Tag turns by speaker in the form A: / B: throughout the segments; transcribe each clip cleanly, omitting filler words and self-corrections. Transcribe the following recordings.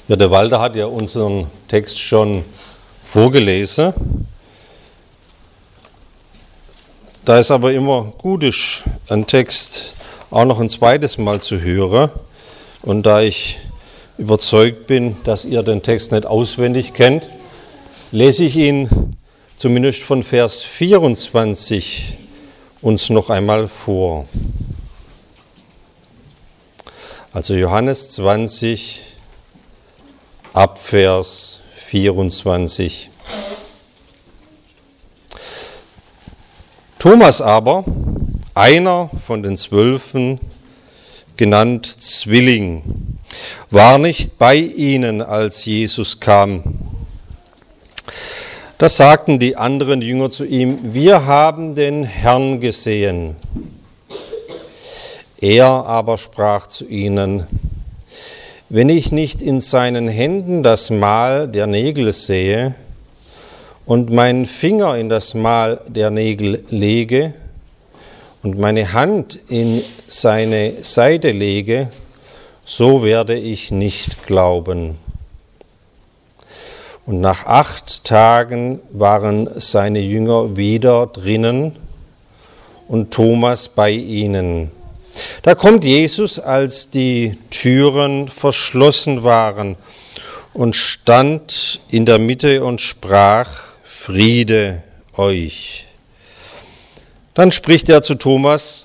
A: Ja, der Walter hat ja unseren Text schon vorgelesen. Da es aber immer gut ist, einen Text auch noch ein zweites Mal zu hören, und da ich überzeugt bin, dass ihr den Text nicht auswendig kennt, lese ich ihn zumindest von Vers 24 uns noch einmal vor. Also Johannes 20 ab Vers 24. Thomas aber, einer von den 12, genannt Zwilling, war nicht bei ihnen, als Jesus kam. Da sagten die anderen Jünger zu ihm: Wir haben den Herrn gesehen. Er aber sprach zu ihnen: Wenn ich nicht in seinen Händen das Mal der Nägel sehe und meinen Finger in das Mal der Nägel lege und meine Hand in seine Seite lege, so werde ich nicht glauben. Und nach 8 Tagen waren seine Jünger wieder drinnen und Thomas bei ihnen. Da kommt Jesus, als die Türen verschlossen waren, und stand in der Mitte und sprach: Friede euch. Dann spricht er zu Thomas: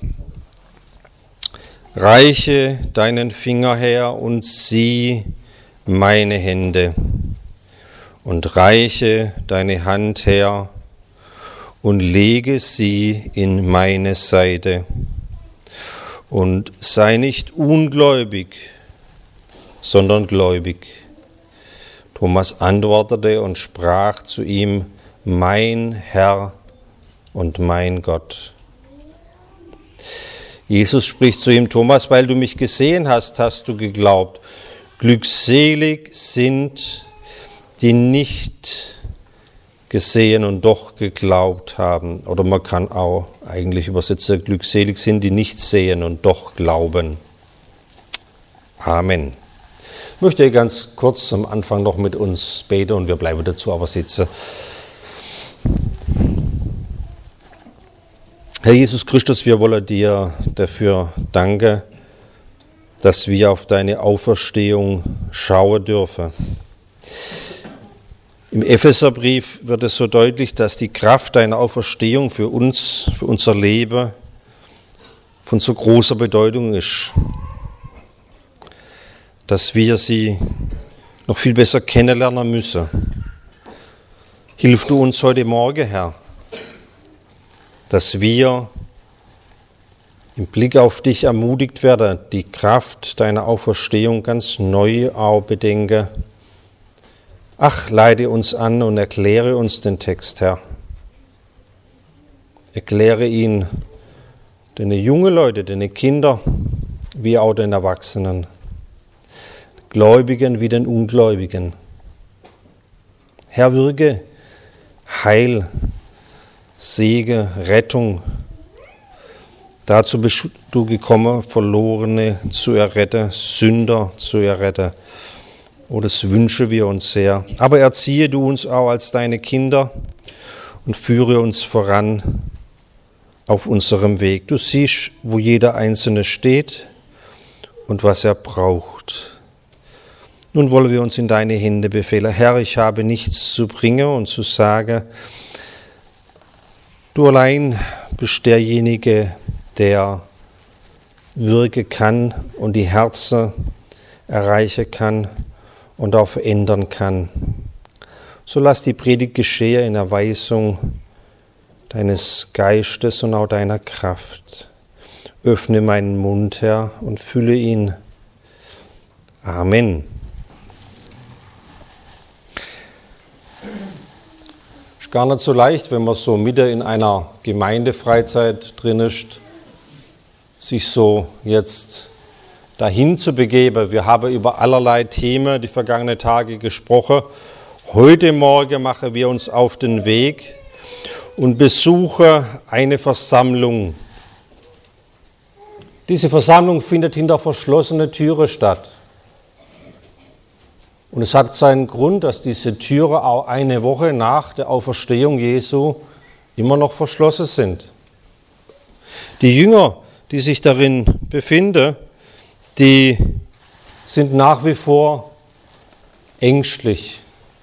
A: Reiche deinen Finger her und sieh meine Hände, und reiche deine Hand her und lege sie in meine Seite. Und sei nicht ungläubig, sondern gläubig. Thomas antwortete und sprach zu ihm: Mein Herr und mein Gott. Jesus spricht zu ihm: Thomas, weil du mich gesehen hast, hast du geglaubt. Glückselig sind, die nicht gesehen und doch geglaubt haben. Oder man kann auch eigentlich übersetzen: Glückselig sind, die nicht sehen und doch glauben. Amen. Ich möchte ganz kurz am Anfang noch mit uns beten und wir bleiben dazu aber sitzen. Herr Jesus Christus, wir wollen dir dafür danken, dass wir auf deine Auferstehung schauen dürfen. Im Epheserbrief wird es so deutlich, dass die Kraft deiner Auferstehung für uns, für unser Leben von so großer Bedeutung ist, dass wir sie noch viel besser kennenlernen müssen. Hilf du uns heute Morgen, Herr, dass wir im Blick auf dich ermutigt werden, die Kraft deiner Auferstehung ganz neu auch bedenken. Ach, leite uns an und erkläre uns den Text, Herr. Erkläre ihn den jungen Leuten, den Kindern, wie auch den Erwachsenen, Gläubigen wie den Ungläubigen. Herr, wirke Heil, Segen, Rettung. Dazu bist du gekommen, Verlorene zu erretten, Sünder zu erretten. Oh, das wünschen wir uns sehr. Aber erziehe du uns auch als deine Kinder und führe uns voran auf unserem Weg. Du siehst, wo jeder Einzelne steht und was er braucht. Nun wollen wir uns in deine Hände befehlen. Herr, ich habe nichts zu bringen und zu sagen. Du allein bist derjenige, der wirken kann und die Herzen erreichen kann und auch verändern kann. So lass die Predigt geschehen in Erweisung deines Geistes und auch deiner Kraft. Öffne meinen Mund, Herr, und fülle ihn. Amen. Ist gar nicht so leicht, wenn man so mitten in einer Gemeindefreizeit drin ist, sich so jetzt dahin zu begeben. Wir haben über allerlei Themen die vergangenen Tage gesprochen. Heute Morgen machen wir uns auf den Weg und besuchen eine Versammlung. Diese Versammlung findet hinter verschlossenen Türen statt. Und es hat seinen Grund, dass diese Türen auch eine Woche nach der Auferstehung Jesu immer noch verschlossen sind. Die Jünger, die sich darin befinden, die sind nach wie vor ängstlich.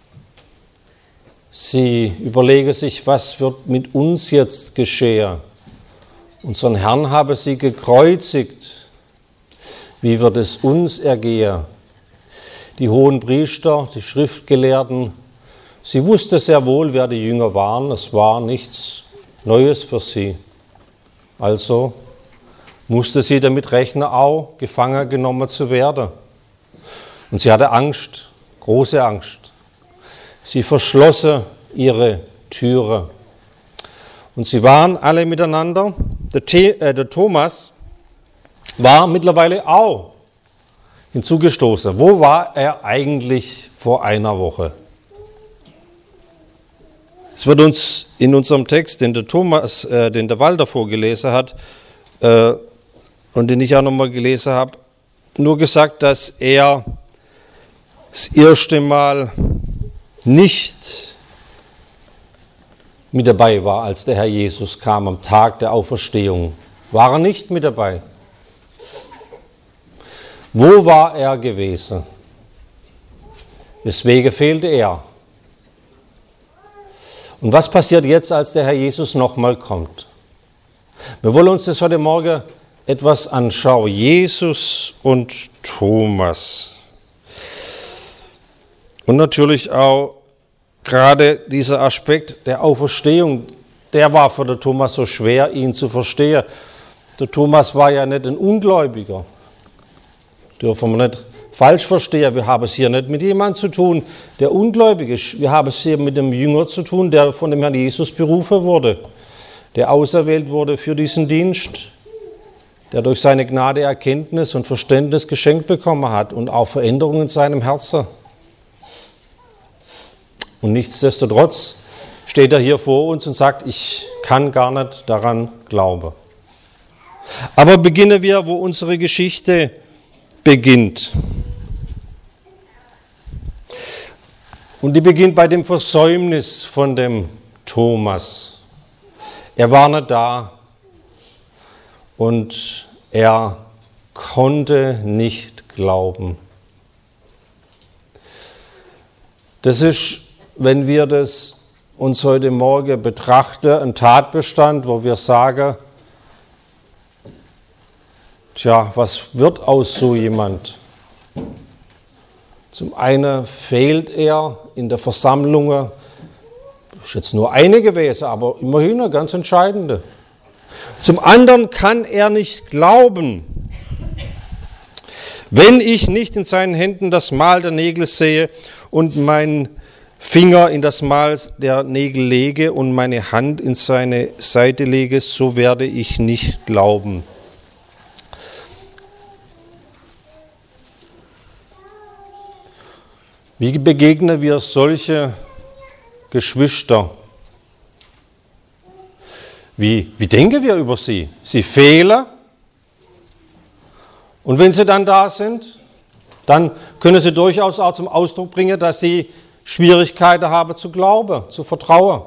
A: Sie überlegen sich, was wird mit uns jetzt geschehen? Unseren Herrn habe sie gekreuzigt. Wie wird es uns ergehen? Die hohen Priester, die Schriftgelehrten, sie wussten sehr wohl, wer die Jünger waren. Es war nichts Neues für sie. Also musste sie damit rechnen, auch gefangen genommen zu werden. Und sie hatte Angst, große Angst. Sie verschlossen ihre Türe. Und sie waren alle miteinander. Der Thomas war mittlerweile auch hinzugestoßen. Wo war er eigentlich vor einer Woche? Es wird uns in unserem Text, den der Walter vorgelesen hat und den ich auch nochmal gelesen habe, nur gesagt, dass er das erste Mal nicht mit dabei war, als der Herr Jesus kam am Tag der Auferstehung. War er nicht mit dabei? Wo war er gewesen? Weswegen fehlte er? Und was passiert jetzt, als der Herr Jesus nochmal kommt? Wir wollen uns das heute Morgen etwas anschauen. Jesus und Thomas. Und natürlich auch gerade dieser Aspekt der Auferstehung, der war für den Thomas so schwer, ihn zu verstehen. Der Thomas war ja nicht ein Ungläubiger. Dürfen wir nicht falsch verstehen. Wir haben es hier nicht mit jemandem zu tun, der ungläubig ist. Wir haben es hier mit dem Jünger zu tun, der von dem Herrn Jesus berufen wurde, der auserwählt wurde für diesen Dienst, der durch seine Gnade Erkenntnis und Verständnis geschenkt bekommen hat und auch Veränderungen in seinem Herzen. Und nichtsdestotrotz steht er hier vor uns und sagt, ich kann gar nicht daran glauben. Aber beginnen wir, wo unsere Geschichte beginnt. Und die beginnt bei dem Versäumnis von dem Thomas. Er war nicht da und er konnte nicht glauben. Das ist, wenn wir das uns heute Morgen betrachten, ein Tatbestand, wo wir sagen, tja, was wird aus so jemand? Zum einen fehlt er in der Versammlung, ist jetzt nur eine gewesen, aber immerhin eine ganz entscheidende. Zum anderen kann er nicht glauben, wenn ich nicht in seinen Händen das Mal der Nägel sehe und meinen Finger in das Mal der Nägel lege und meine Hand in seine Seite lege, so werde ich nicht glauben. Wie begegnen wir solche Geschwister? Wie denken wir über sie? Sie fehlen. Und wenn sie dann da sind, dann können sie durchaus auch zum Ausdruck bringen, dass sie Schwierigkeiten haben zu glauben, zu vertrauen.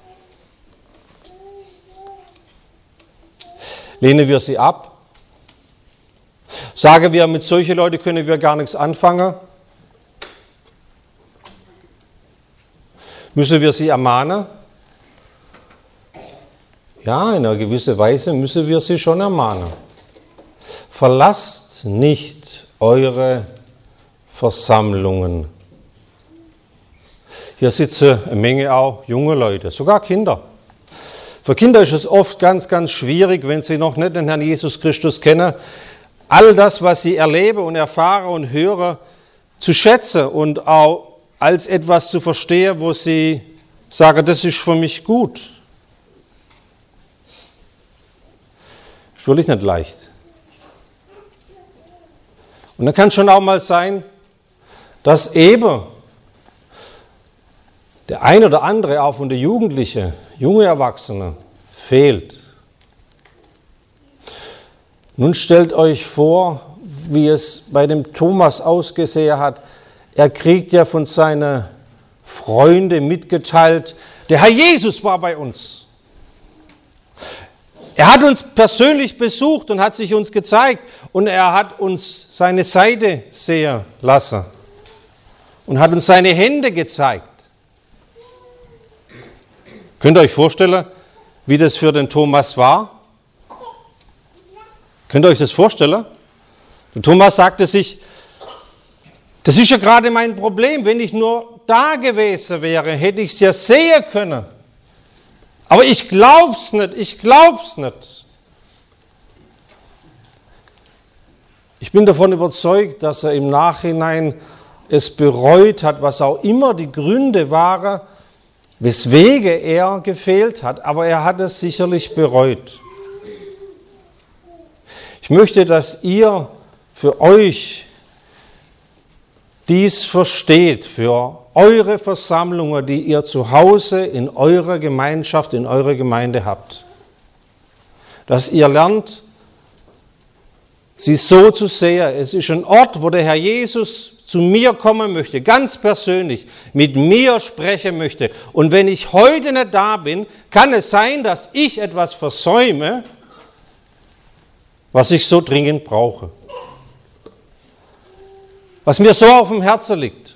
A: Lehnen wir sie ab? Sagen wir, mit solchen Leuten können wir gar nichts anfangen? Müssen wir sie ermahnen? Ja, in einer gewissen Weise müssen wir sie schon ermahnen. Verlasst nicht eure Versammlungen. Hier sitzen eine Menge auch junge Leute, sogar Kinder. Für Kinder ist es oft ganz, ganz schwierig, wenn sie noch nicht den Herrn Jesus Christus kennen, all das, was sie erleben und erfahren und hören, zu schätzen und auch als etwas zu verstehen, wo sie sagen, das ist für mich gut. Ist wirklich nicht leicht. Und dann kann es schon auch mal sein, dass eben der ein oder andere, auch von der Jugendliche, junge Erwachsene, fehlt. Nun stellt euch vor, wie es bei dem Thomas ausgesehen hat. Er kriegt ja von seinen Freunden mitgeteilt, der Herr Jesus war bei uns. Er hat uns persönlich besucht und hat sich uns gezeigt und er hat uns seine Seite sehen lassen und hat uns seine Hände gezeigt. Könnt ihr euch vorstellen, wie das für den Thomas war? Könnt ihr euch das vorstellen? Der Thomas sagte sich, das ist ja gerade mein Problem, wenn ich nur da gewesen wäre, hätte ich es ja sehen können. Aber ich glaub's nicht. Ich bin davon überzeugt, dass er im Nachhinein es bereut hat, was auch immer die Gründe waren, weswegen er gefehlt hat, aber er hat es sicherlich bereut. Ich möchte, dass ihr für euch dies versteht, für eure Versammlungen, die ihr zu Hause in eurer Gemeinschaft, in eurer Gemeinde habt. Dass ihr lernt, sie so zu sehen. Es ist ein Ort, wo der Herr Jesus zu mir kommen möchte, ganz persönlich, mit mir sprechen möchte. Und wenn ich heute nicht da bin, kann es sein, dass ich etwas versäume, was ich so dringend brauche. Was mir so auf dem Herzen liegt.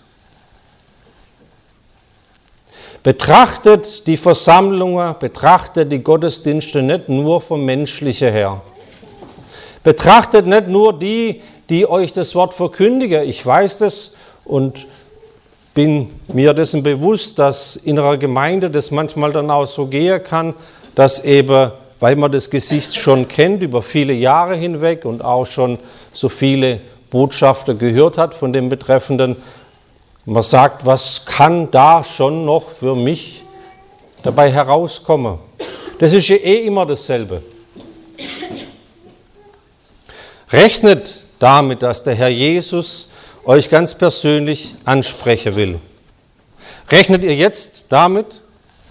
A: Betrachtet die Versammlungen, betrachtet die Gottesdienste nicht nur vom Menschlichen her. Betrachtet nicht nur die euch das Wort verkündigen. Ich weiß das und bin mir dessen bewusst, dass in einer Gemeinde das manchmal dann auch so gehen kann, dass eben, weil man das Gesicht schon kennt über viele Jahre hinweg und auch schon so viele Botschaften gehört hat von dem Betreffenden, man sagt, was kann da schon noch für mich dabei herauskommen? Das ist ja immer dasselbe. Rechnet damit, dass der Herr Jesus euch ganz persönlich ansprechen will. Rechnet ihr jetzt damit?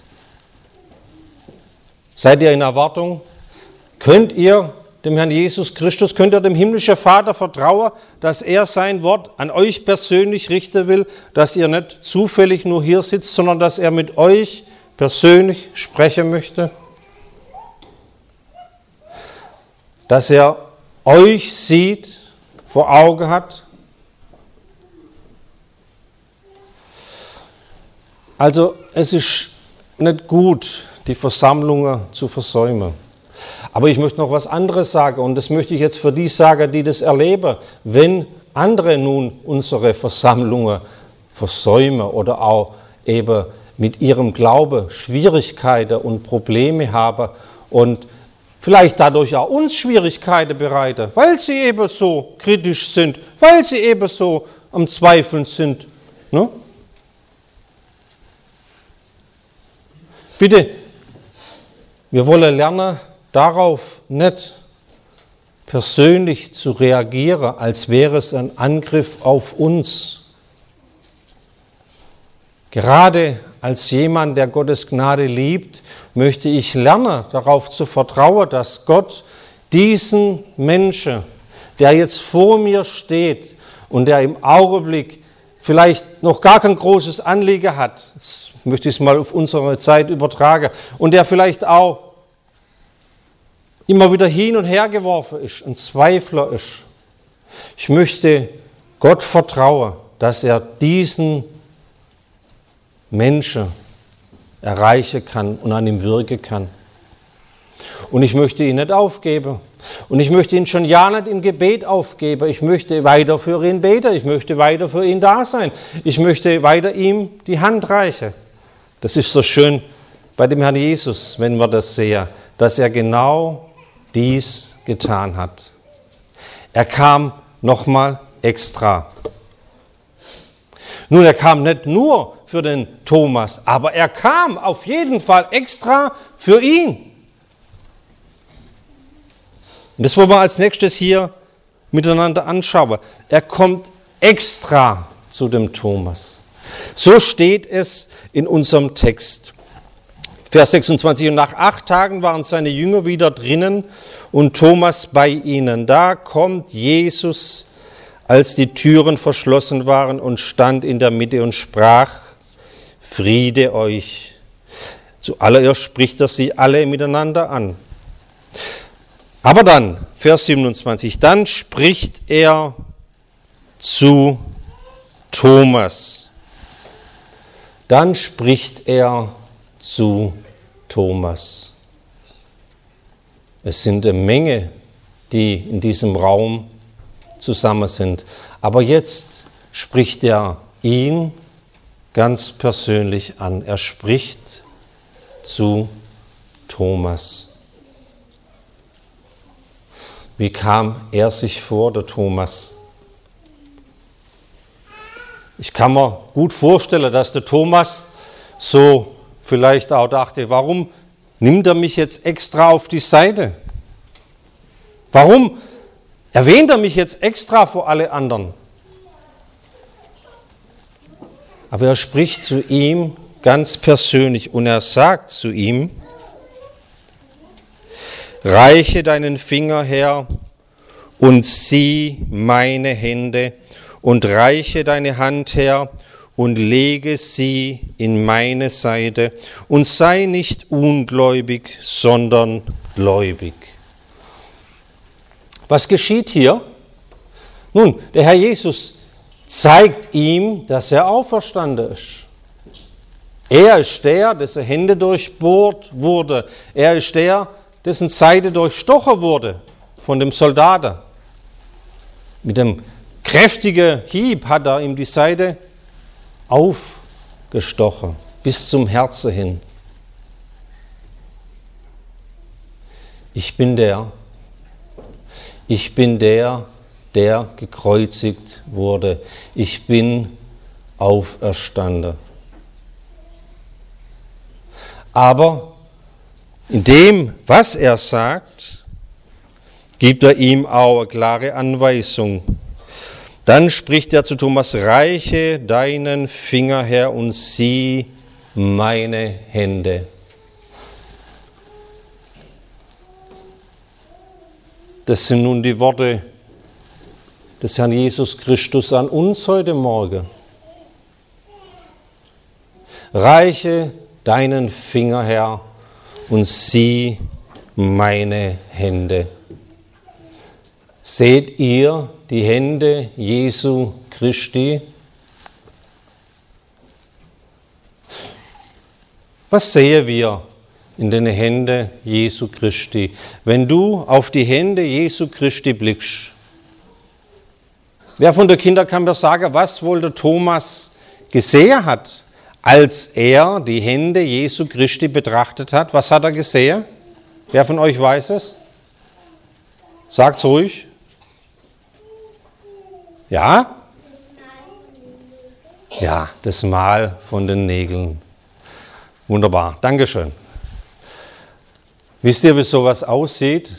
A: Seid ihr in Erwartung? Könnt ihr dem Herrn Jesus Christus, könnt ihr dem himmlischen Vater vertrauen, dass er sein Wort an euch persönlich richten will, dass ihr nicht zufällig nur hier sitzt, sondern dass er mit euch persönlich sprechen möchte? Dass er euch sieht, vor Augen hat? Also es ist nicht gut, die Versammlungen zu versäumen. Aber ich möchte noch was anderes sagen und das möchte ich jetzt für die sagen, die das erleben. Wenn andere nun unsere Versammlungen versäumen oder auch eben mit ihrem Glaube Schwierigkeiten und Probleme haben und vielleicht dadurch auch uns Schwierigkeiten bereiten, weil sie eben so kritisch sind, weil sie eben so am Zweifeln sind. Ne? Bitte, wir wollen lernen, darauf nicht persönlich zu reagieren, als wäre es ein Angriff auf uns. Gerade als jemand, der Gottes Gnade liebt, möchte ich lernen, darauf zu vertrauen, dass Gott diesen Menschen, der jetzt vor mir steht und der im Augenblick vielleicht noch gar kein großes Anliegen hat, jetzt möchte ich es mal auf unsere Zeit übertragen, und der vielleicht auch immer wieder hin und her geworfen ist, ein Zweifler ist. Ich möchte Gott vertrauen, dass er diesen Menschen erreichen kann und an ihm wirken kann. Und ich möchte ihn nicht aufgeben. Und ich möchte ihn schon ja nicht im Gebet aufgeben. Ich möchte weiter für ihn beten. Ich möchte weiter für ihn da sein. Ich möchte weiter ihm die Hand reichen. Das ist so schön bei dem Herrn Jesus, wenn wir das sehen, dass er genau dies getan hat. Er kam nochmal extra. Nun, er kam nicht nur für den Thomas, aber er kam auf jeden Fall extra für ihn. Und das wollen wir als nächstes hier miteinander anschauen. Er kommt extra zu dem Thomas. So steht es in unserem Text. Vers 26, und nach 8 Tagen waren seine Jünger wieder drinnen und Thomas bei ihnen. Da kommt Jesus als die Türen verschlossen waren, und stand in der Mitte und sprach: Friede euch. Zuallererst spricht er sie alle miteinander an. Aber dann, Vers 27, dann spricht er zu Thomas. Dann spricht er zu Thomas. Es sind eine Menge, die in diesem Raum zusammen sind. Aber jetzt spricht er ihn ganz persönlich an. Er spricht zu Thomas. Wie kam er sich vor, der Thomas? Ich kann mir gut vorstellen, dass der Thomas so vielleicht auch dachte: Warum nimmt er mich jetzt extra auf die Seite? Warum erwähnt er mich jetzt extra vor alle anderen? Aber er spricht zu ihm ganz persönlich und er sagt zu ihm: Reiche deinen Finger her und sieh meine Hände, und reiche deine Hand her und lege sie in meine Seite, und sei nicht ungläubig, sondern gläubig. Was geschieht hier? Nun, der Herr Jesus zeigt ihm, dass er auferstanden ist. Er ist der, dessen Hände durchbohrt wurde. Er ist der, dessen Seite durchstochen wurde von dem Soldaten. Mit dem kräftigen Hieb hat er ihm die Seite aufgestochen, bis zum Herzen hin. Ich bin der, der gekreuzigt wurde. Ich bin auferstanden. Aber in dem, was er sagt, gibt er ihm auch eine klare Anweisung. Dann spricht er zu Thomas: Reiche deinen Finger her und sieh meine Hände. Das sind nun die Worte des Herrn Jesus Christus an uns heute Morgen. Reiche deinen Finger her und sieh meine Hände. Seht ihr die Hände Jesu Christi? Was sehen wir in den Händen Jesu Christi? Wenn du auf die Hände Jesu Christi blickst, wer von den Kindern kann mir sagen, was wohl der Thomas gesehen hat, als er die Hände Jesu Christi betrachtet hat? Was hat er gesehen? Wer von euch weiß es? Sagt's ruhig. Ja? Ja, das Mal von den Nägeln. Wunderbar, Dankeschön. Wisst ihr, wie sowas aussieht?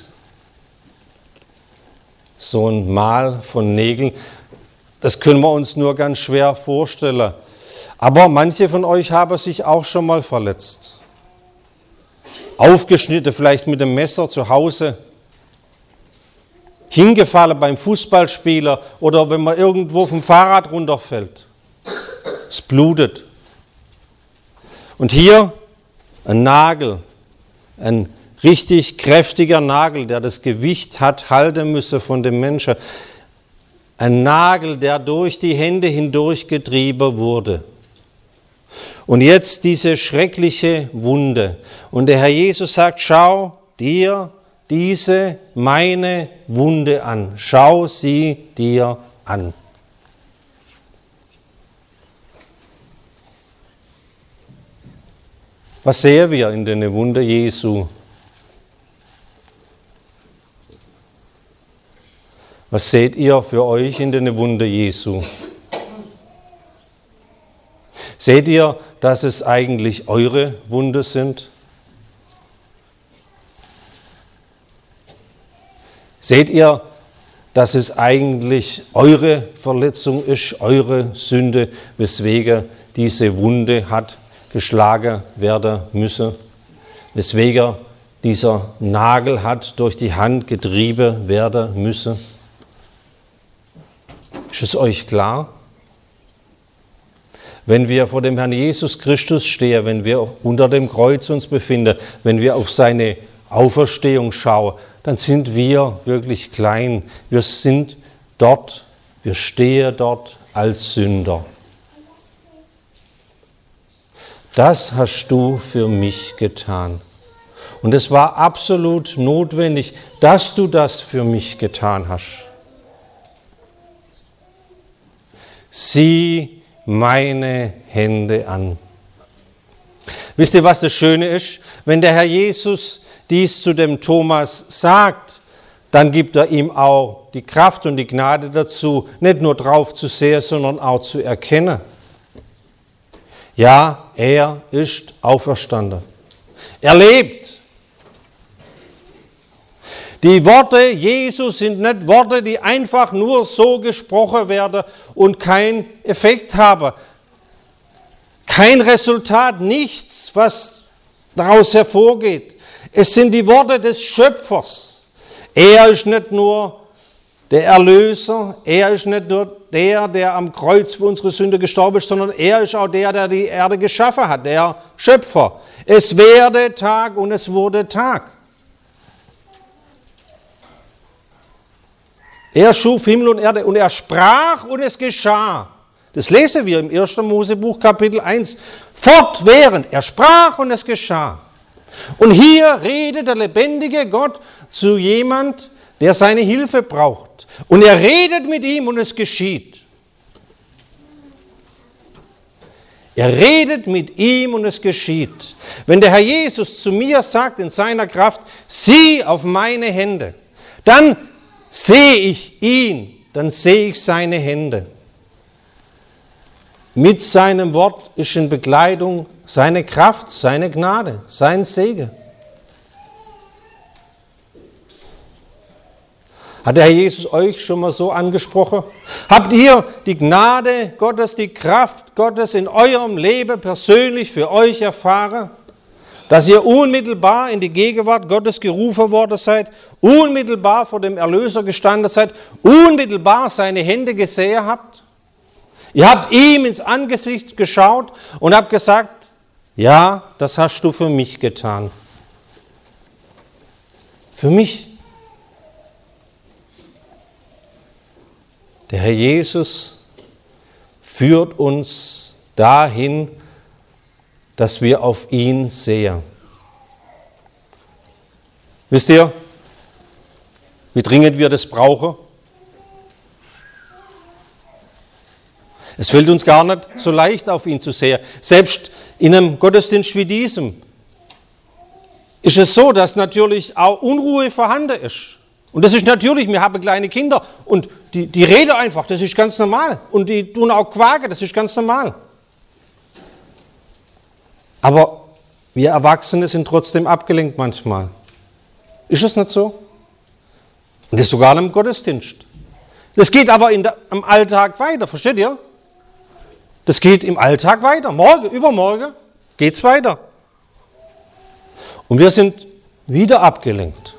A: So ein Mal von Nägeln, das können wir uns nur ganz schwer vorstellen. Aber manche von euch haben sich auch schon mal verletzt. Aufgeschnitten, vielleicht mit dem Messer zu Hause. Hingefallen beim Fußballspieler oder wenn man irgendwo vom Fahrrad runterfällt. Es blutet. Und hier ein Nagel, ein richtig kräftiger Nagel, der das Gewicht hat halten müssen von dem Menschen. Ein Nagel, der durch die Hände hindurch getrieben wurde. Und jetzt diese schreckliche Wunde. Und der Herr Jesus sagt: Schau dir diese meine Wunde an. Schau sie dir an. Was sehen wir in den Wunden Jesu? Was seht ihr für euch in den Wunden Jesu? Seht ihr, dass es eigentlich eure Wunden sind? Seht ihr, dass es eigentlich eure Verletzung ist, eure Sünde, weswegen diese Wunde hat geschlagen werden müssen, weswegen dieser Nagel hat durch die Hand getrieben werden müssen? Ist es euch klar? Wenn wir vor dem Herrn Jesus Christus stehen, wenn wir unter dem Kreuz uns befinden, wenn wir auf seine Auferstehung schauen, dann sind wir wirklich klein. Wir sind dort, wir stehen dort als Sünder. Das hast du für mich getan. Und es war absolut notwendig, dass du das für mich getan hast. Sieh meine Hände an. Wisst ihr, was das Schöne ist? Wenn der Herr Jesus dies zu dem Thomas sagt, dann gibt er ihm auch die Kraft und die Gnade dazu, nicht nur drauf zu sehen, sondern auch zu erkennen. Ja, er ist auferstanden. Er lebt. Die Worte Jesu sind nicht Worte, die einfach nur so gesprochen werden und keinen Effekt haben. Kein Resultat, nichts, was daraus hervorgeht. Es sind die Worte des Schöpfers. Er ist nicht nur der Erlöser, er ist nicht nur der am Kreuz für unsere Sünde gestorben ist, sondern er ist auch der die Erde geschaffen hat, der Schöpfer. Es werde Tag und es wurde Tag. Er schuf Himmel und Erde und er sprach und es geschah. Das lesen wir im 1. Mosebuch Kapitel 1. Fortwährend, er sprach und es geschah. Und hier redet der lebendige Gott zu jemand, der seine Hilfe braucht. Und er redet mit ihm und es geschieht. Er redet mit ihm und es geschieht. Wenn der Herr Jesus zu mir sagt in seiner Kraft, sieh auf meine Hände, dann sehe ich ihn, dann sehe ich seine Hände. Mit seinem Wort ist in Begleitung seine Kraft, seine Gnade, sein Segen. Hat der Herr Jesus euch schon mal so angesprochen? Habt ihr die Gnade Gottes, die Kraft Gottes in eurem Leben persönlich für euch erfahren? Dass ihr unmittelbar in die Gegenwart Gottes gerufen worden seid, unmittelbar vor dem Erlöser gestanden seid, unmittelbar seine Hände gesehen habt? Ihr habt ihm ins Angesicht geschaut und habt gesagt, ja, das hast du für mich getan. Für mich. Der Herr Jesus führt uns dahin, dass wir auf ihn sehen. Wisst ihr, wie dringend wir das brauchen? Es fällt uns gar nicht so leicht, auf ihn zu sehen. Selbst in einem Gottesdienst wie diesem ist es so, dass natürlich auch Unruhe vorhanden ist. Und das ist natürlich, wir haben kleine Kinder und die reden einfach, das ist ganz normal. Und die tun auch quaken, das ist ganz normal. Aber wir Erwachsene sind trotzdem abgelenkt manchmal. Ist es nicht so? Und das sogar im Gottesdienst. Das geht aber am Alltag weiter, versteht ihr? Das geht im Alltag weiter. Morgen, übermorgen geht's weiter. Und wir sind wieder abgelenkt.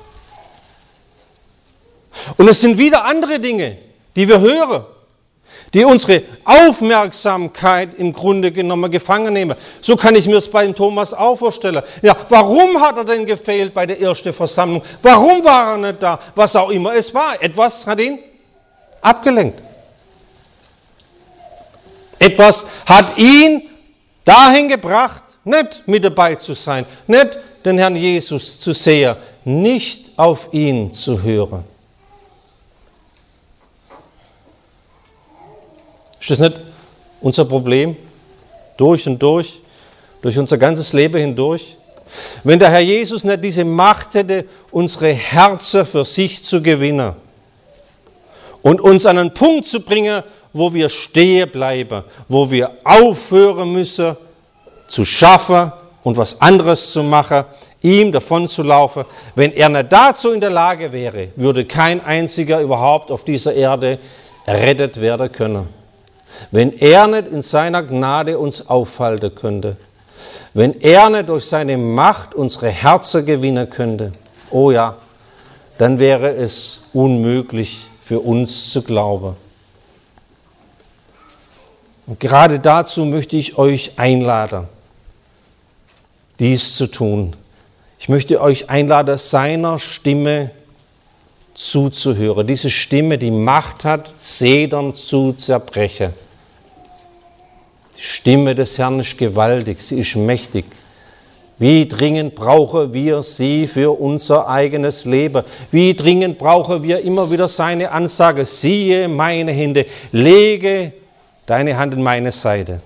A: Und es sind wieder andere Dinge, die wir hören, die unsere Aufmerksamkeit im Grunde genommen gefangen nehmen. So kann ich mir es beim Thomas auch vorstellen. Ja, warum hat er denn gefehlt bei der ersten Versammlung? Warum war er nicht da? Was auch immer es war. Etwas hat ihn abgelenkt. Etwas hat ihn dahin gebracht, nicht mit dabei zu sein, nicht den Herrn Jesus zu sehen, nicht auf ihn zu hören. Ist das nicht unser Problem? Durch und durch unser ganzes Leben hindurch? Wenn der Herr Jesus nicht diese Macht hätte, unsere Herzen für sich zu gewinnen und uns an einen Punkt zu bringen, wo wir stehen bleiben, wo wir aufhören müssen, zu schaffen und was anderes zu machen, ihm davon zu laufen. Wenn er nicht dazu in der Lage wäre, würde kein einziger überhaupt auf dieser Erde errettet werden können. Wenn er nicht in seiner Gnade uns aufhalten könnte, wenn er nicht durch seine Macht unsere Herzen gewinnen könnte, oh ja, dann wäre es unmöglich für uns zu glauben. Und gerade dazu möchte ich euch einladen, dies zu tun. Ich möchte euch einladen, seiner Stimme zuzuhören. Diese Stimme, die Macht hat, Zedern zu zerbrechen. Die Stimme des Herrn ist gewaltig, sie ist mächtig. Wie dringend brauchen wir sie für unser eigenes Leben? Wie dringend brauchen wir immer wieder seine Ansage, siehe meine Hände, lege deine Hand in meine Seite.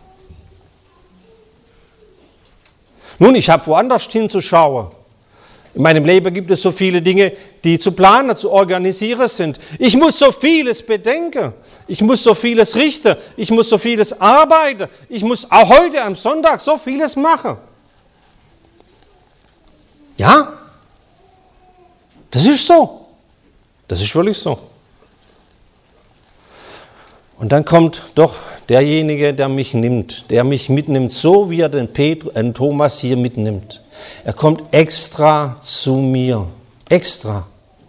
A: Nun, ich habe woanders hinzuschauen. In meinem Leben gibt es so viele Dinge, die zu planen, zu organisieren sind. Ich muss so vieles bedenken. Ich muss so vieles richten. Ich muss so vieles arbeiten. Ich muss auch heute am Sonntag so vieles machen. Ja, das ist so. Das ist wirklich so. Und dann kommt doch derjenige, der mich nimmt, der mich mitnimmt, so wie er den Thomas hier mitnimmt. Er kommt extra zu mir. Extra.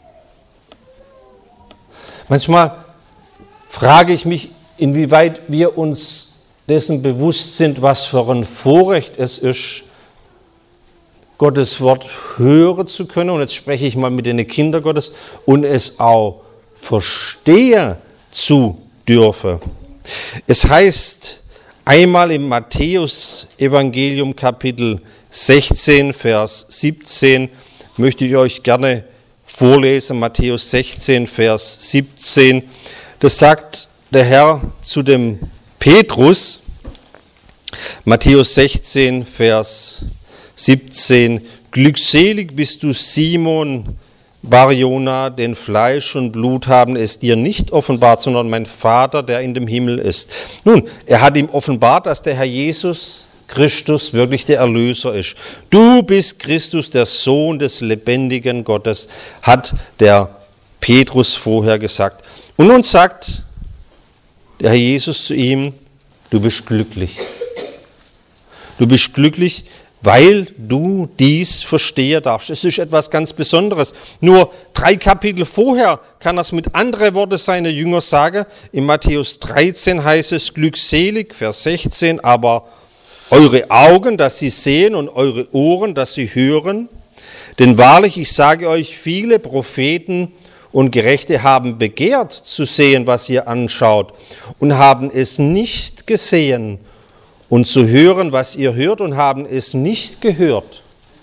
A: Manchmal frage ich mich, inwieweit wir uns dessen bewusst sind, was für ein Vorrecht es ist, Gottes Wort hören zu können. Und jetzt spreche ich mal mit den Kindern Gottes und es auch verstehen zu dürfen. Es heißt einmal im Matthäus-Evangelium Kapitel 16, Vers 17, möchte ich euch gerne vorlesen, Matthäus 16, Vers 17. Das sagt der Herr zu dem Petrus, Matthäus 16, Vers 17, glückselig bist du, Simon Barjona, denn Fleisch und Blut haben es dir nicht offenbart, sondern mein Vater, der in dem Himmel ist. Nun, er hat ihm offenbart, dass der Herr Jesus Christus wirklich der Erlöser ist. Du bist Christus, der Sohn des lebendigen Gottes, hat der Petrus vorher gesagt. Und nun sagt der Herr Jesus zu ihm, du bist glücklich. Du bist glücklich, weil du dies verstehen darfst. Es ist etwas ganz Besonderes. Nur 3 Kapitel vorher kann er es mit anderen Worten seiner Jünger sagen. In Matthäus 13 heißt es, glückselig, Vers 16, aber eure Augen, dass sie sehen und eure Ohren, dass sie hören. Denn wahrlich, ich sage euch, viele Propheten und Gerechte haben begehrt zu sehen, was ihr anschaut und haben es nicht gesehen. Und zu hören, was ihr hört, und haben es nicht gehört.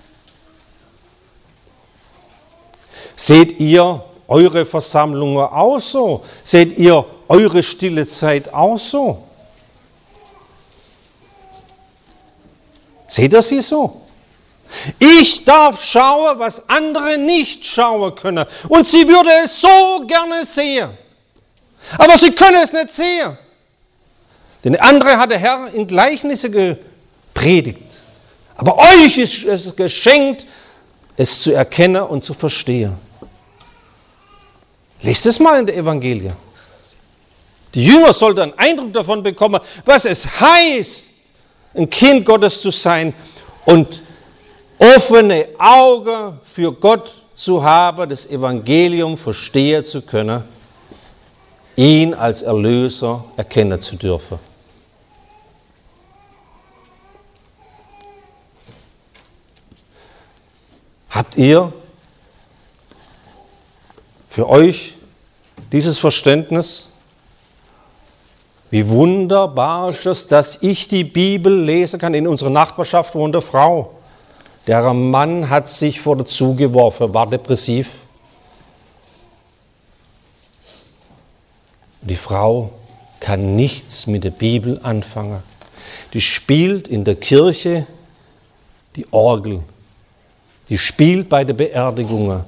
A: Seht ihr eure Versammlungen auch so? Seht ihr eure stille Zeit auch so? Seht ihr sie so? Ich darf schauen, was andere nicht schauen können. Und sie würde es so gerne sehen. Aber sie können es nicht sehen. Denn andere hat der Herr in Gleichnisse gepredigt. Aber euch ist es geschenkt, es zu erkennen und zu verstehen. Lest es mal in der Evangelie. Die Jünger sollten einen Eindruck davon bekommen, was es heißt, ein Kind Gottes zu sein und offene Augen für Gott zu haben, das Evangelium verstehen zu können, ihn als Erlöser erkennen zu dürfen. Habt ihr für euch dieses Verständnis? Wie wunderbar ist es, dass ich die Bibel lesen kann. In unserer Nachbarschaft wohnt eine Frau. Deren Mann hat sich vor dazu geworfen, war depressiv. Die Frau kann nichts mit der Bibel anfangen. Die spielt in der Kirche die Orgel. Die spielt bei der Beerdigungen.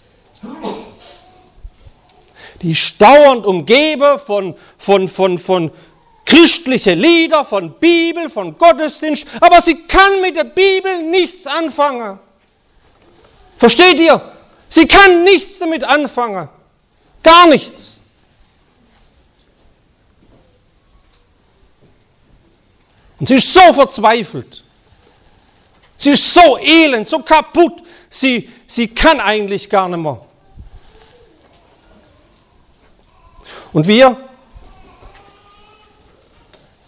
A: Die ist dauernd umgeben von christlichen Liedern, von Bibel, von Gottesdienst, aber sie kann mit der Bibel nichts anfangen. Versteht ihr? Sie kann nichts damit anfangen. Gar nichts. Und sie ist so verzweifelt. Sie ist so elend, so kaputt. Sie kann eigentlich gar nicht mehr. Und wir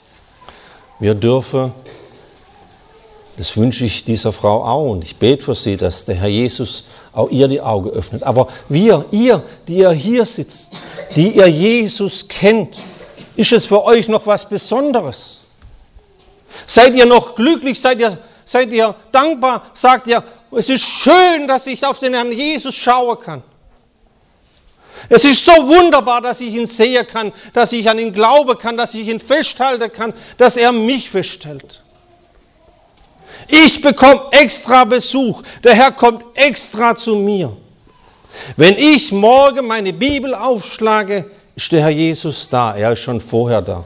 A: wir dürfen, das wünsche ich dieser Frau auch und ich bete für sie, dass der Herr Jesus auch ihr die Augen öffnet. Aber ihr, die ihr hier sitzt, die ihr Jesus kennt, ist es für euch noch was Besonderes? Seid ihr noch glücklich? Seid ihr dankbar? Sagt ihr, es ist schön, dass ich auf den Herrn Jesus schauen kann. Es ist so wunderbar, dass ich ihn sehen kann, dass ich an ihn glauben kann, dass ich ihn festhalten kann, dass er mich festhält. Ich bekomme extra Besuch. Der Herr kommt extra zu mir. Wenn ich morgen meine Bibel aufschlage, ist der Herr Jesus da. Er ist schon vorher da.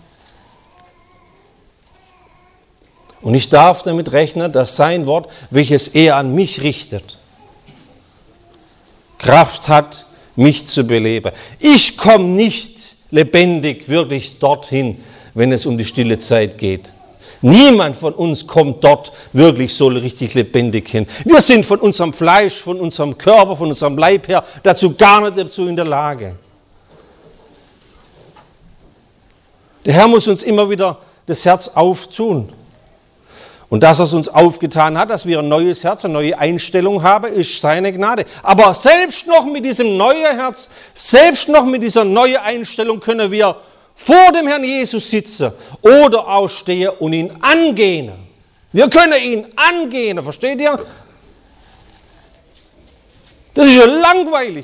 A: Und ich darf damit rechnen, dass sein Wort, welches er an mich richtet, Kraft hat, mich zu beleben. Ich komme nicht lebendig wirklich dorthin, wenn es um die stille Zeit geht. Niemand von uns kommt dort wirklich so richtig lebendig hin. Wir sind von unserem Fleisch, von unserem Körper, von unserem Leib her dazu gar nicht dazu in der Lage. Der Herr muss uns immer wieder das Herz auftun. Und dass er es uns aufgetan hat, dass wir ein neues Herz, eine neue Einstellung haben, ist seine Gnade. Aber selbst noch mit diesem neuen Herz, selbst noch mit dieser neuen Einstellung können wir vor dem Herrn Jesus sitzen oder ausstehen und ihn angehen. Wir können ihn angehen, versteht ihr? Das ist ja langweilig.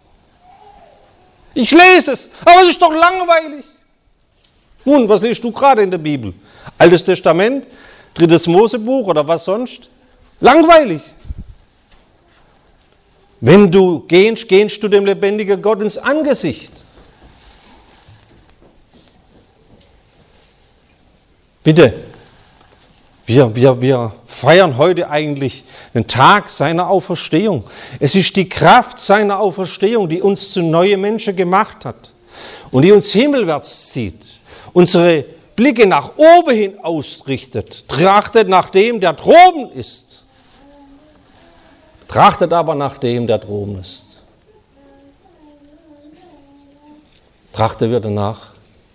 A: Ich lese es, aber es ist doch langweilig. Nun, was liest du gerade in der Bibel? Altes Testament? 3. Mosebuch oder was sonst? Langweilig. Wenn du gehst du dem lebendigen Gott ins Angesicht. Bitte, wir feiern heute eigentlich den Tag seiner Auferstehung. Es ist die Kraft seiner Auferstehung, die uns zu neuen Menschen gemacht hat und die uns himmelwärts zieht. Unsere Blicke nach oben hin ausrichtet, trachtet nach dem, der droben ist. Trachtet aber nach dem, der droben ist. Trachten wir danach.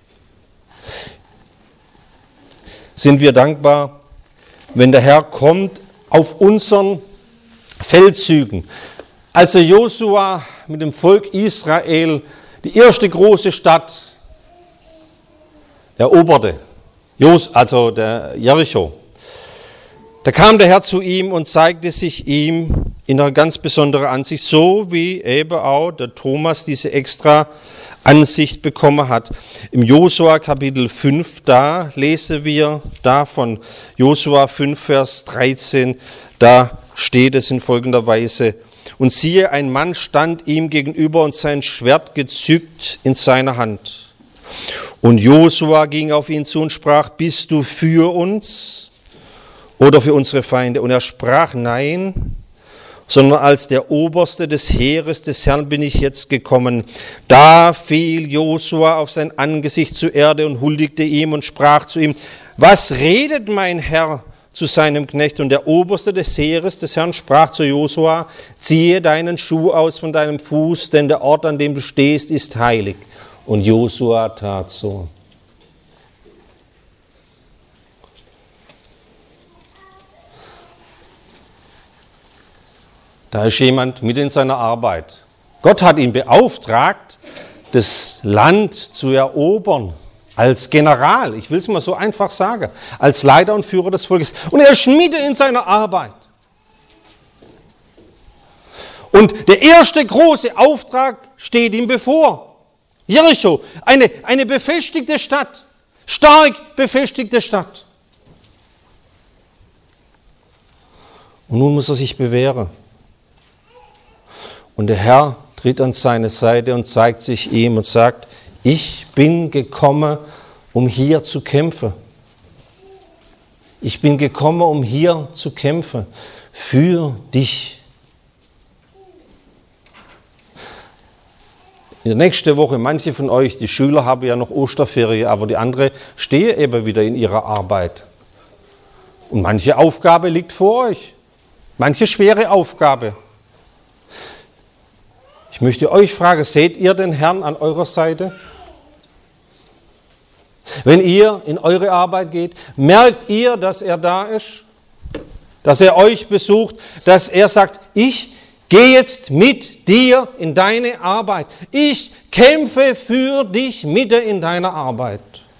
A: Sind wir dankbar, wenn der Herr kommt auf unseren Feldzügen. Als Josua mit dem Volk Israel die erste große Stadt eroberte, also der Jericho. Da kam der Herr zu ihm und zeigte sich ihm in einer ganz besonderen Ansicht, so wie eben auch der Thomas diese extra Ansicht bekommen hat. Im Josua Kapitel 5, da lesen wir davon, Josua 5, Vers 13, da steht es in folgender Weise: Und siehe, ein Mann stand ihm gegenüber und sein Schwert gezückt in seiner Hand. Und Josua ging auf ihn zu und sprach: Bist du für uns oder für unsere Feinde? Und er sprach: Nein, sondern als der Oberste des Heeres des Herrn bin ich jetzt gekommen. Da fiel Josua auf sein Angesicht zur Erde und huldigte ihm und sprach zu ihm: Was redet mein Herr zu seinem Knecht? Und der Oberste des Heeres des Herrn sprach zu Josua: Ziehe deinen Schuh aus von deinem Fuß, denn der Ort, an dem du stehst, ist heilig. Und Josua tat so. Da ist jemand mit in seiner Arbeit. Gott hat ihn beauftragt, das Land zu erobern, als General, ich will es mal so einfach sagen, als Leiter und Führer des Volkes. Und er ist mitten in seiner Arbeit. Und der erste große Auftrag steht ihm bevor. Jericho, eine befestigte Stadt, stark befestigte Stadt. Und nun muss er sich bewähren. Und der Herr tritt an seine Seite und zeigt sich ihm und sagt: Ich bin gekommen, um hier zu kämpfen. Ich bin gekommen, um hier zu kämpfen. Für dich. In der nächsten Woche, manche von euch, die Schüler haben ja noch Osterferien, aber die anderen stehen eben wieder in ihrer Arbeit. Und manche Aufgabe liegt vor euch. Manche schwere Aufgabe. Ich möchte euch fragen, seht ihr den Herrn an eurer Seite? Wenn ihr in eure Arbeit geht, merkt ihr, dass er da ist? Dass er euch besucht, dass er sagt, ich gehe jetzt mit dir in deine Arbeit. Ich kämpfe für dich mitten in deiner Arbeit.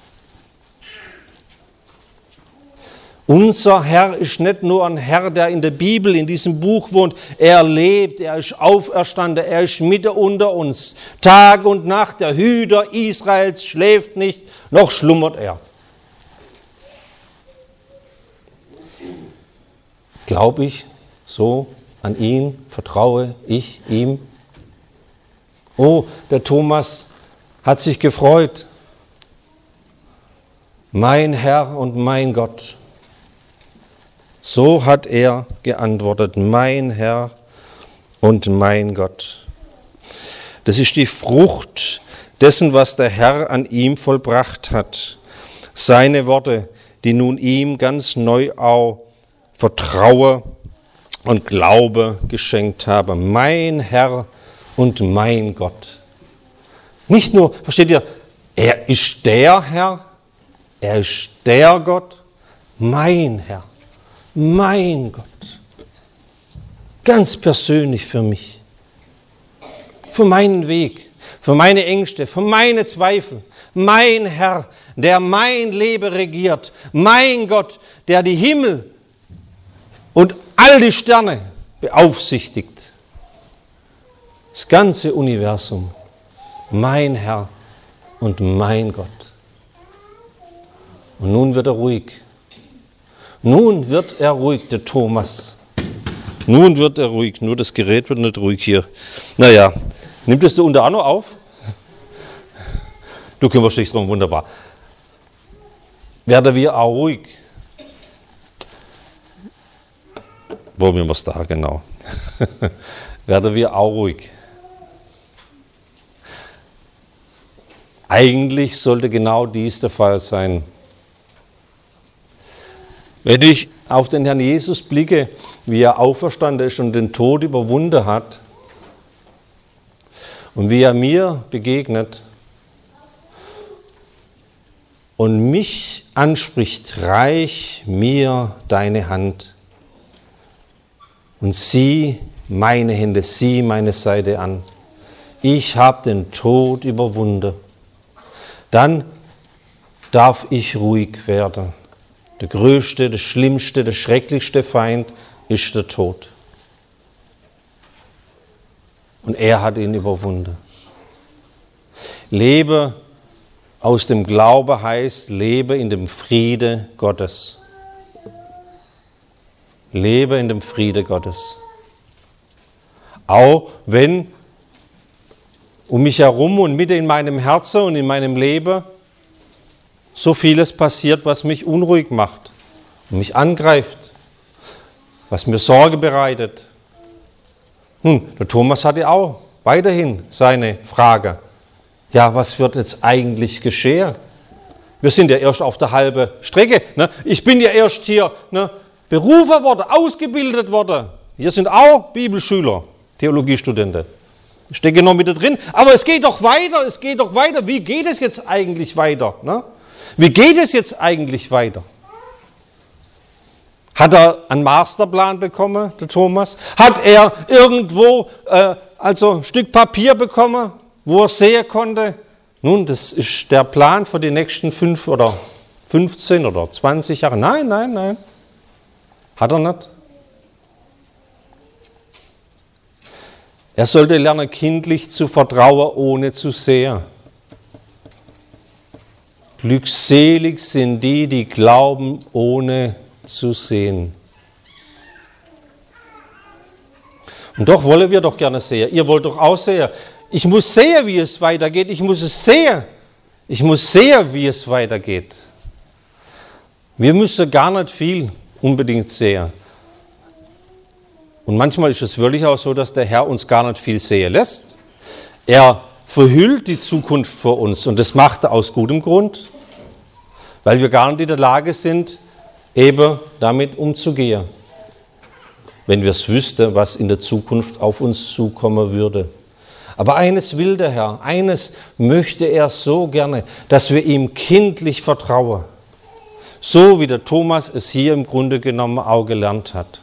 A: Unser Herr ist nicht nur ein Herr, der in der Bibel, in diesem Buch wohnt. Er lebt, er ist auferstanden, er ist mitten unter uns. Tag und Nacht, der Hüter Israels schläft nicht, noch schlummert er. Glaube ich so an ihn, vertraue ich ihm? Oh, der Thomas hat sich gefreut. Mein Herr und mein Gott. So hat er geantwortet, mein Herr und mein Gott. Das ist die Frucht dessen, was der Herr an ihm vollbracht hat. Seine Worte, die nun ihm ganz neu auch Vertrauen und Glaube geschenkt haben. Mein Herr und mein Gott. Nicht nur, versteht ihr, er ist der Herr, er ist der Gott, mein Herr. Mein Gott, ganz persönlich für mich, für meinen Weg, für meine Ängste, für meine Zweifel, mein Herr, der mein Leben regiert, mein Gott, der die Himmel und all die Sterne beaufsichtigt, das ganze Universum, mein Herr und mein Gott. Und nun wird er ruhig. Nun wird er ruhig, der Thomas. Nun wird er ruhig, nur das Gerät wird nicht ruhig hier. Naja, nimmt es du unter auch noch auf? Du kümmerst dich drum, wunderbar. Werden wir auch ruhig? Wo wir was da, genau. Werden wir auch ruhig? Eigentlich sollte genau dies der Fall sein. Wenn ich auf den Herrn Jesus blicke, wie er auferstanden ist und den Tod überwunden hat und wie er mir begegnet und mich anspricht, reich mir deine Hand und sieh meine Hände, sieh meine Seite an. Ich habe den Tod überwunden. Dann darf ich ruhig werden. Der größte, der schlimmste, der schrecklichste Feind ist der Tod. Und er hat ihn überwunden. Lebe aus dem Glaube heißt, lebe in dem Friede Gottes. Lebe in dem Friede Gottes. Auch wenn um mich herum und mitten in meinem Herzen und in meinem Leben so vieles passiert, was mich unruhig macht und mich angreift, was mir Sorge bereitet. Der Thomas hatte auch weiterhin seine Frage. Ja, was wird jetzt eigentlich geschehen? Wir sind ja erst auf der halben Strecke. Ne? Ich bin ja erst hier berufen worden, ausgebildet worden. Hier sind auch Bibelschüler, Theologiestudenten. Ich stecke noch mit drin. Aber es geht doch weiter, es geht doch weiter. Wie geht es jetzt eigentlich weiter? Ne? Wie geht es jetzt eigentlich weiter? Hat er einen Masterplan bekommen, der Thomas? Hat er irgendwo ein Stück Papier bekommen, wo er sehen konnte? Nun, das ist der Plan für die nächsten 5 oder 15 oder 20 Jahre. Nein. Hat er nicht. Er sollte lernen, kindlich zu vertrauen, ohne zu sehen. Glückselig sind die, die glauben, ohne zu sehen. Und doch wollen wir doch gerne sehen. Ihr wollt doch auch sehen. Ich muss sehen, wie es weitergeht. Ich muss es sehen. Ich muss sehen, wie es weitergeht. Wir müssen gar nicht viel unbedingt sehen. Und manchmal ist es wirklich auch so, dass der Herr uns gar nicht viel sehen lässt. Er verhüllt die Zukunft vor uns und das macht er aus gutem Grund, weil wir gar nicht in der Lage sind, eben damit umzugehen, wenn wir es wüssten, was in der Zukunft auf uns zukommen würde. Aber eines will der Herr, eines möchte er so gerne, dass wir ihm kindlich vertrauen. So wie der Thomas es hier im Grunde genommen auch gelernt hat.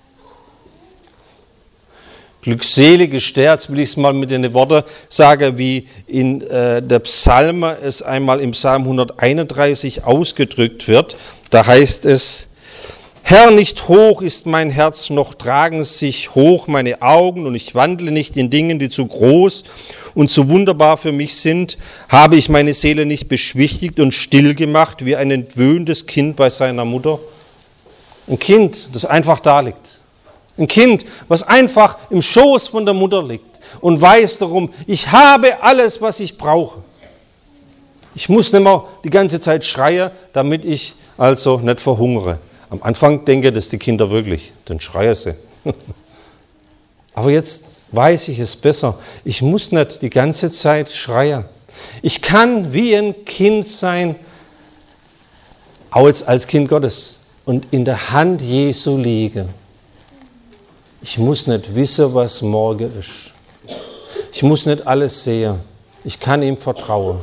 A: Glückselig ist der, jetzt will ich es mal mit den Worten sagen, wie in der Psalm es einmal im Psalm 131 ausgedrückt wird. Da heißt es, Herr, nicht hoch ist mein Herz, noch tragen sich hoch meine Augen, und ich wandle nicht in Dingen, die zu groß und zu wunderbar für mich sind. Habe ich meine Seele nicht beschwichtigt und still gemacht, wie ein entwöhntes Kind bei seiner Mutter? Ein Kind, das einfach da liegt. Ein Kind, was einfach im Schoß von der Mutter liegt und weiß darum, ich habe alles, was ich brauche. Ich muss nicht mehr die ganze Zeit schreien, damit ich also nicht verhungere. Am Anfang denke das die Kinder wirklich, dann schreien sie. Aber jetzt weiß ich es besser. Ich muss nicht die ganze Zeit schreien. Ich kann wie ein Kind sein, auch jetzt als Kind Gottes, und in der Hand Jesu liegen. Ich muss nicht wissen, was morgen ist. Ich muss nicht alles sehen. Ich kann ihm vertrauen.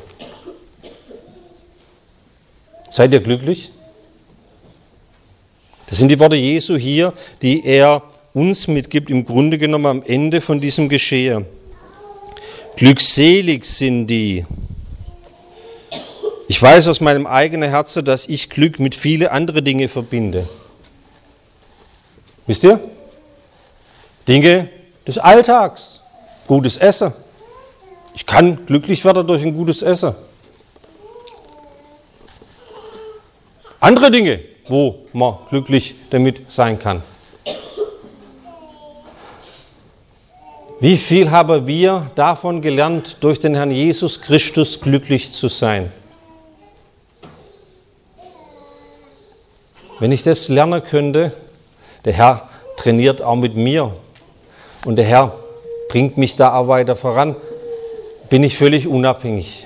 A: Seid ihr glücklich? Das sind die Worte Jesu hier, die er uns mitgibt, im Grunde genommen am Ende von diesem Geschehen. Glückselig sind die. Ich weiß aus meinem eigenen Herzen, dass ich Glück mit vielen anderen Dingen verbinde. Wisst ihr? Dinge des Alltags, gutes Essen. Ich kann glücklich werden durch ein gutes Essen. Andere Dinge, wo man glücklich damit sein kann. Wie viel haben wir davon gelernt, durch den Herrn Jesus Christus glücklich zu sein? Wenn ich das lernen könnte, der Herr trainiert auch mit mir und der Herr bringt mich da auch weiter voran, bin ich völlig unabhängig.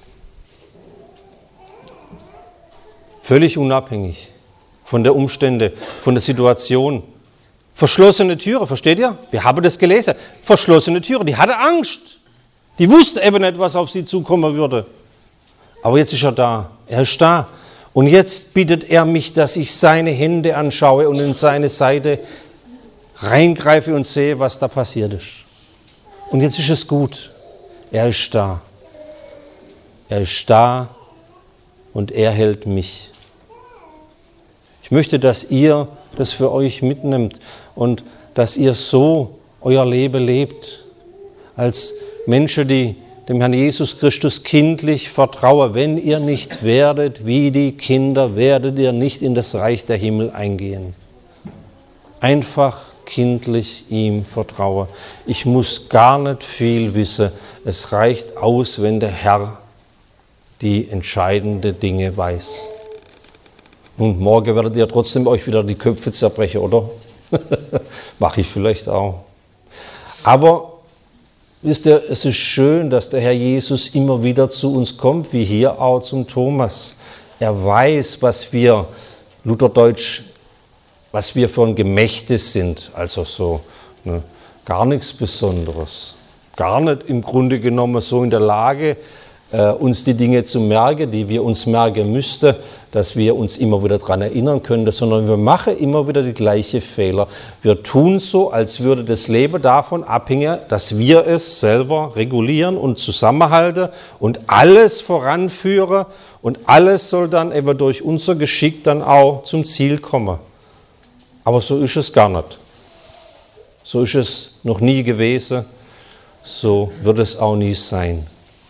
A: Völlig unabhängig von der Umstände, von der Situation. Verschlossene Türe, versteht ihr? Wir haben das gelesen. Verschlossene Türe, die hatte Angst. Die wusste eben nicht, was auf sie zukommen würde. Aber jetzt ist er da. Er ist da. Und jetzt bittet er mich, dass ich seine Hände anschaue und in seine Seite reingreife und sehe, was da passiert ist. Und jetzt ist es gut. Er ist da. Er ist da und er hält mich. Ich möchte, dass ihr das für euch mitnimmt und dass ihr so euer Leben lebt, als Menschen, die dem Herrn Jesus Christus kindlich vertrauen. Wenn ihr nicht werdet wie die Kinder, werdet ihr nicht in das Reich der Himmel eingehen. Einfach kindlich ihm vertrauen. Ich muss gar nicht viel wissen. Es reicht aus, wenn der Herr die entscheidenden Dinge weiß. Und morgen werdet ihr trotzdem euch wieder die Köpfe zerbrechen, oder? Mache ich vielleicht auch. Aber wisst ihr, es ist schön, dass der Herr Jesus immer wieder zu uns kommt, wie hier auch zum Thomas. Er weiß, was wir, Lutherdeutsch, was wir für ein Gemächte sind. Also so gar nichts Besonderes. Gar nicht im Grunde genommen so in der Lage, uns die Dinge zu merken, die wir uns merken müssten, dass wir uns immer wieder daran erinnern können, sondern wir machen immer wieder die gleichen Fehler. Wir tun so, als würde das Leben davon abhängen, dass wir es selber regulieren und zusammenhalten und alles voranführen und alles soll dann eben durch unser Geschick dann auch zum Ziel kommen. Aber so ist es gar nicht. So ist es noch nie gewesen, so wird es auch nie sein.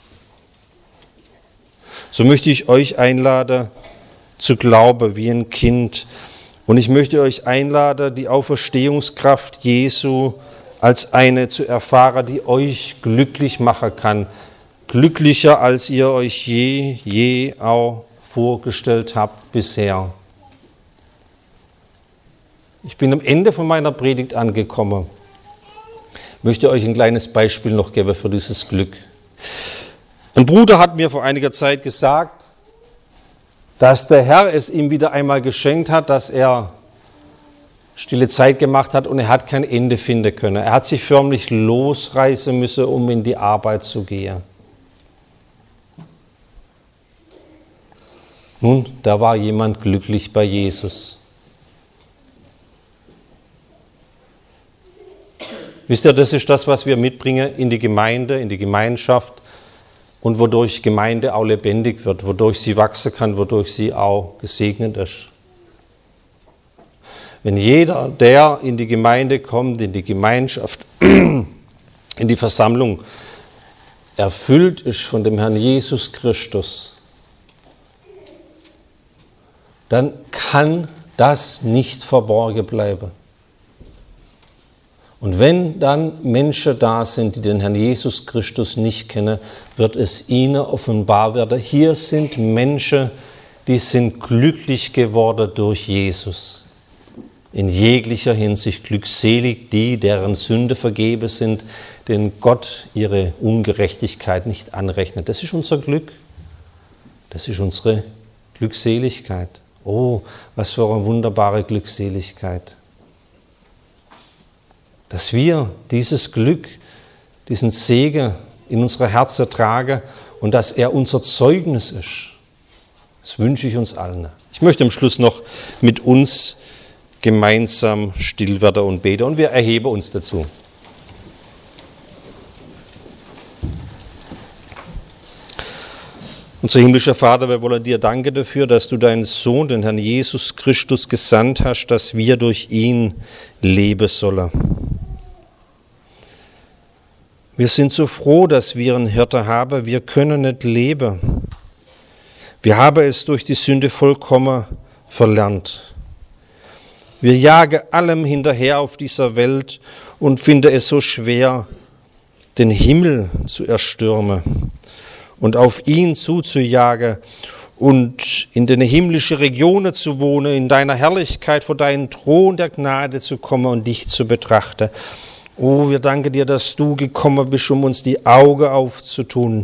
A: So möchte ich euch einladen, zu glauben wie ein Kind. Und ich möchte euch einladen, die Auferstehungskraft Jesu als eine zu erfahren, die euch glücklich machen kann. Glücklicher, als ihr euch je auch vorgestellt habt bisher. Ich bin am Ende von meiner Predigt angekommen. Ich möchte euch ein kleines Beispiel noch geben für dieses Glück. Ein Bruder hat mir vor einiger Zeit gesagt, dass der Herr es ihm wieder einmal geschenkt hat, dass er stille Zeit gemacht hat und er hat kein Ende finden können. Er hat sich förmlich losreißen müssen, um in die Arbeit zu gehen. Nun, da war jemand glücklich bei Jesus. Wisst ihr, das ist das, was wir mitbringen in die Gemeinde, in die Gemeinschaft und wodurch Gemeinde auch lebendig wird, wodurch sie wachsen kann, wodurch sie auch gesegnet ist. Wenn jeder, der in die Gemeinde kommt, in die Gemeinschaft, in die Versammlung, erfüllt ist von dem Herrn Jesus Christus, dann kann das nicht verborgen bleiben. Und wenn dann Menschen da sind, die den Herrn Jesus Christus nicht kennen, wird es ihnen offenbar werden. Hier sind Menschen, die sind glücklich geworden durch Jesus. In jeglicher Hinsicht glückselig die, deren Sünde vergeben sind, denen Gott ihre Ungerechtigkeit nicht anrechnet. Das ist unser Glück. Das ist unsere Glückseligkeit. Oh, was für eine wunderbare Glückseligkeit. Dass wir dieses Glück, diesen Segen in unsere Herzen tragen und dass er unser Zeugnis ist. Das wünsche ich uns allen. Ich möchte am Schluss noch mit uns gemeinsam still werden und beten und wir erheben uns dazu. Unser himmlischer Vater, wir wollen dir danken dafür, dass du deinen Sohn, den Herrn Jesus Christus, gesandt hast, dass wir durch ihn leben sollen. Wir sind so froh, dass wir einen Hirte haben. Wir können nicht leben. Wir haben es durch die Sünde vollkommen verlernt. Wir jagen allem hinterher auf dieser Welt und finden es so schwer, den Himmel zu erstürmen und auf ihn zuzujagen und in den himmlischen Regionen zu wohnen, in deiner Herrlichkeit vor deinen Thron der Gnade zu kommen und dich zu betrachten. Oh, wir danken dir, dass du gekommen bist, um uns die Augen aufzutun.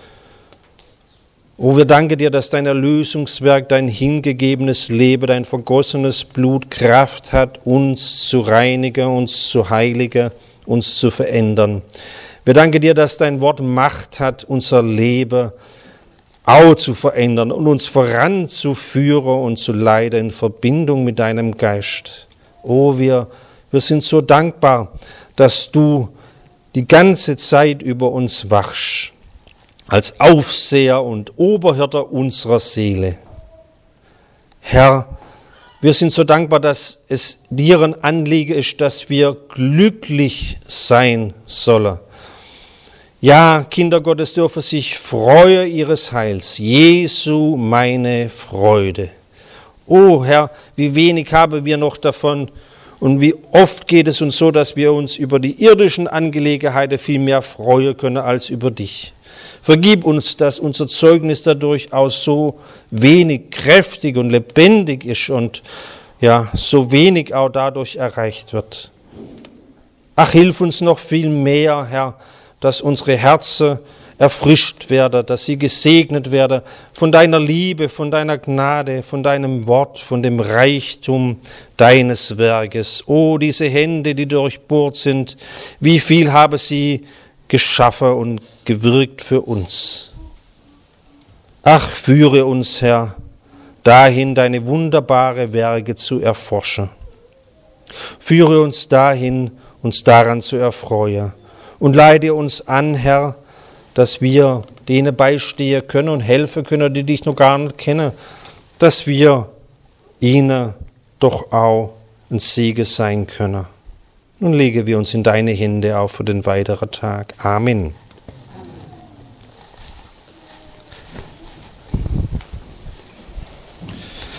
A: Oh, wir danken dir, dass dein Erlösungswerk, dein hingegebenes Leben, dein vergossenes Blut Kraft hat, uns zu reinigen, uns zu heiligen, uns zu verändern. Wir danken dir, dass dein Wort Macht hat, unser Leben auch zu verändern und uns voranzuführen und zu leiten in Verbindung mit deinem Geist. Oh, wir sind so dankbar, dass du die ganze Zeit über uns wachst, als Aufseher und Oberhirte unserer Seele. Herr, wir sind so dankbar, dass es dir ein Anliegen ist, dass wir glücklich sein sollen. Ja, Kinder Gottes dürfen sich freuen ihres Heils. Jesu meine Freude. Oh Herr, wie wenig haben wir noch davon und wie oft geht es uns so, dass wir uns über die irdischen Angelegenheiten viel mehr freuen können als über dich. Vergib uns, dass unser Zeugnis dadurch auch so wenig kräftig und lebendig ist und ja, so wenig auch dadurch erreicht wird. Ach, hilf uns noch viel mehr, Herr, dass unsere Herzen erfrischt werden, dass sie gesegnet werden von deiner Liebe, von deiner Gnade, von deinem Wort, von dem Reichtum deines Werkes. Oh, diese Hände, die durchbohrt sind, wie viel haben sie geschaffen und gewirkt für uns. Ach, führe uns, Herr, dahin, deine wunderbare Werke zu erforschen. Führe uns dahin, uns daran zu erfreuen. Und leite uns an, Herr, dass wir denen beistehen können und helfen können, die dich noch gar nicht kennen, dass wir ihnen doch auch ein Segen sein können. Nun legen wir uns in deine Hände auf für den weiteren Tag. Amen.